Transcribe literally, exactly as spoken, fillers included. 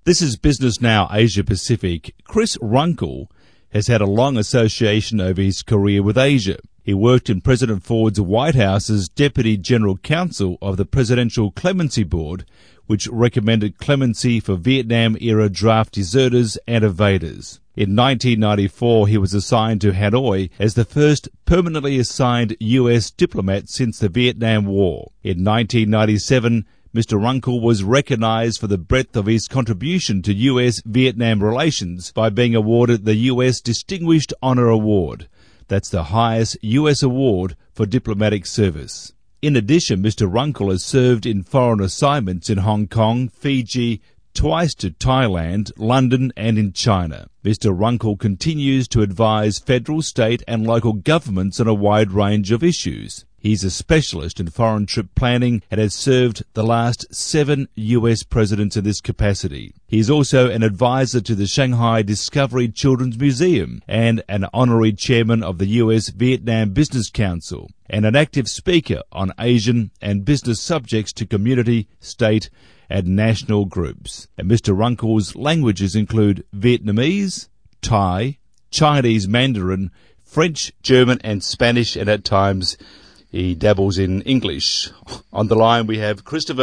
This is Business Now Asia Pacific. Chris Runkle has had a long association over his career with Asia. He worked in President Ford's White House as Deputy General Counsel of the Presidential Clemency Board, which recommended clemency for Vietnam-era draft deserters and evaders. In nineteen ninety-four, he was assigned to Hanoi as the first permanently assigned U S diplomat since the Vietnam War. In nineteen ninety-seven, Mister Runkle was recognized for the breadth of his contribution to U S Vietnam relations by being awarded the U S Distinguished Honor Award. That's the highest U S award for diplomatic service. In addition, Mister Runkle has served in foreign assignments in Hong Kong, Fiji, twice to Thailand, London, and in China. Mister Runkle continues to advise federal, state, and local governments on a wide range of issues. He's a specialist in foreign trip planning and has served the last seven U S presidents in this capacity. He's also an advisor to the Shanghai Discovery Children's Museum and an honorary chairman of the U S Vietnam Business Council, and an active speaker on Asian and business subjects to community, state, and national groups. And Mister Runkle's languages include Vietnamese, Thai, Chinese Mandarin, French, German, and Spanish, and at times he dabbles in English. On the line we have Christopher